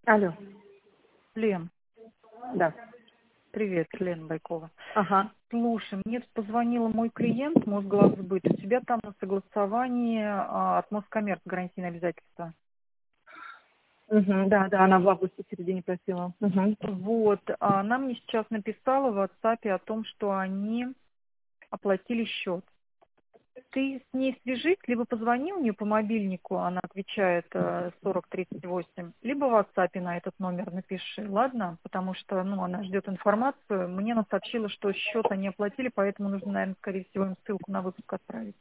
Алло, Лен, да. привет, Лена Байкова. Ага. Слушай, мне позвонила мой клиент Мосглавсбыт. У тебя там на согласовании от Москоммерц гарантийные обязательства. Угу, да, да, она в августе в середине просила. Угу. Вот, она мне сейчас написала в WhatsApp о том, что они оплатили счет. Ты с ней свяжись, либо позвони у нее по мобильнику, она отвечает 4038, либо в WhatsApp на этот номер напиши, ладно? Потому что, она ждет информацию. Мне она сообщила, что счет они оплатили, поэтому нужно, наверное, скорее всего, им ссылку на выпуск отправить.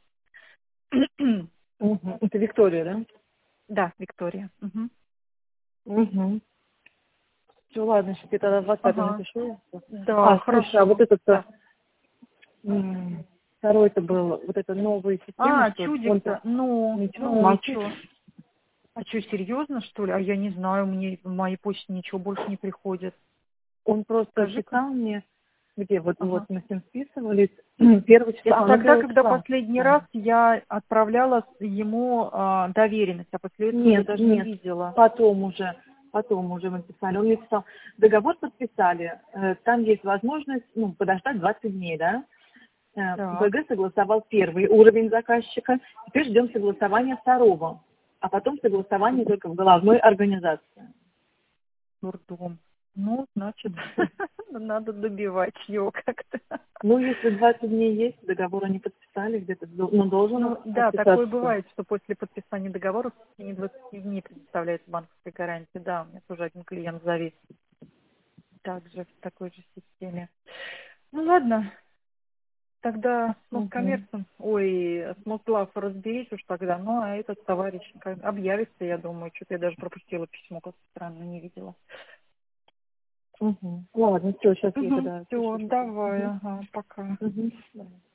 Угу. Это Виктория, да? Да, Виктория. Мгм. Угу. Все, ладно, сейчас я тогда в WhatsApp Ага. напишу. Да, Слушай, а вот хорошо. этот Да. второй-то был, вот это новые системы, что он-то Чудик-то, ничего, и молчит. чё? А что, серьезно, что ли? А я не знаю, мне в моей почте ничего больше не приходит. Он просто Скажи-ка. писал мне, где вот, Ага. вот мы с ним списывались, первого числа, Это а, ну тогда, первого когда числа. последний Да. раз я отправляла ему доверенность, а после этого я Нет, даже не нет, видела. потом уже мы писали. Он мне писал, договор подписали, там есть возможность, подождать 20 дней, да? Так, ВГ согласовал первый уровень заказчика, теперь ждем согласования второго, а потом согласование только в головной организации. дурдом. Значит, надо добивать его как-то. Ну, если 20 дней есть, договор они подписали, где-то, должен Да, такое подписаться. бывает, что после подписания договора в течение 20 дней предоставляется банковская гарантия. Да, у меня тоже один клиент завис также в такой же системе. Ну ладно, тогда с Мгм. Москоммерцем, с Мосглав разберись уж тогда. Ну, а этот товарищ объявится, я думаю. Что-то я даже пропустила письмо, как странно, не видела. Мгм. Ладно, все, сейчас я тогда Все, пишу. давай, ага, пока. Мгм.